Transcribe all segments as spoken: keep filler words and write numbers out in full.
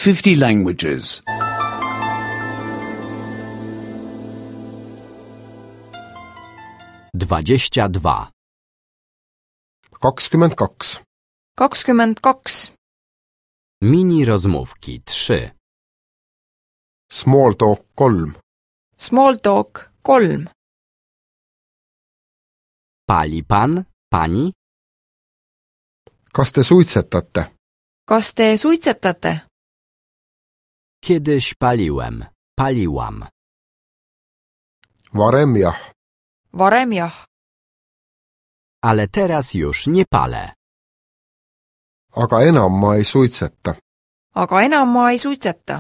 fifty languages. Dwadzieścia dwa. kakskümmend kaks. kakskümmend kaks. Mini rozmówki trzy. Small talk kolm. Small talk kolm. Pali pan, pani? Kas te suitsetate? Kas te suitsetate? Kiedyś paliłem, paliłam. Varem jah. Varem jah. Ale teraz już nie palę. Aga enam ma ei suitseta. Aga enam ma ei suitseta.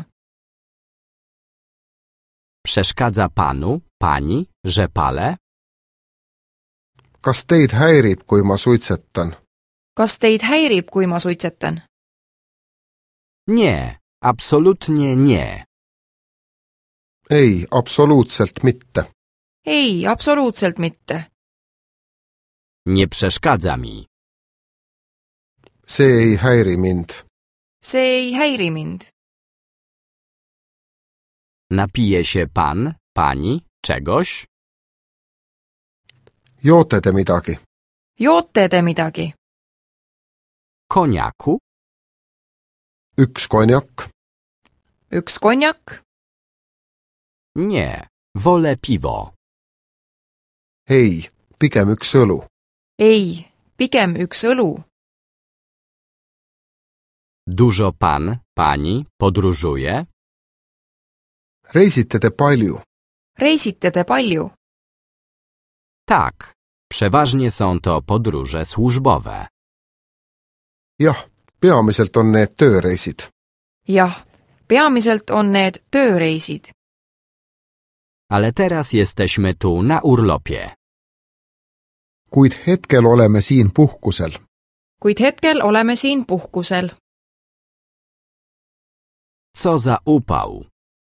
Przeszkadza panu, pani, że palę? Kas teid häirib, kui ma suitsetan? Kas teid häirib, kui ma suitsetan? Nie, absolutnie nie. Ei, absoluutselt mitte. Ei, absoluutselt mitte. Nie przeszkadza mi. See ei häiri mind. See ei häiri mind. Napije się pan, pani, czegoś? Joote te midagi? Joote te midagi? Koniaku? Üks konjak? Üks konjak? Nie, wolę piwo. Ei, pigem üks õlu. Ei, pigem üks õlu. Dużo pan, pani podróżuje? Reisite te palju? Reisite te palju? Tak, przeważnie są to podróże służbowe. Jah, peamiselt on need tööreisid. Jah, peamiselt on need tööreisid. Ale teraz jesteśmy tu na urlopie. Kuid hetkel oleme siin puhkusel. Kuid hetkel oleme siin puhkusel. Co za upał.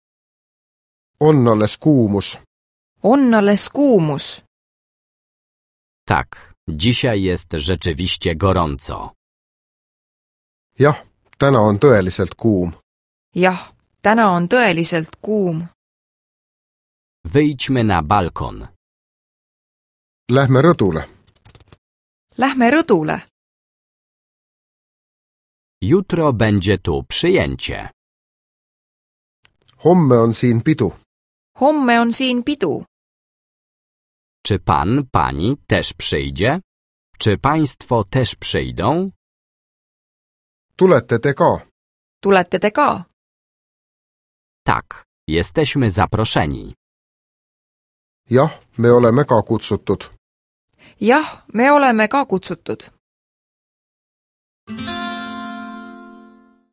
On alles kuumus. On alles kuumus. Tak, dzisiaj jest rzeczywiście gorąco. Jah, täna on tõeliselt kuum. Jah, täna on tõeliselt kuum. Wyjdźmy na balkon. Lähme rõdule. Lähme rõdule. Jutro będzie tu przyjęcie. Homme on siin pidu. Homme on siin pidu. Czy pan, pani też przyjdzie? Czy państwo też przyjdą? Tulete te ka? Tulete te ka? Tak, jesteśmy zaproszeni. Jah, me oleme ka kutsutud. Jah, me oleme ka kutsutud.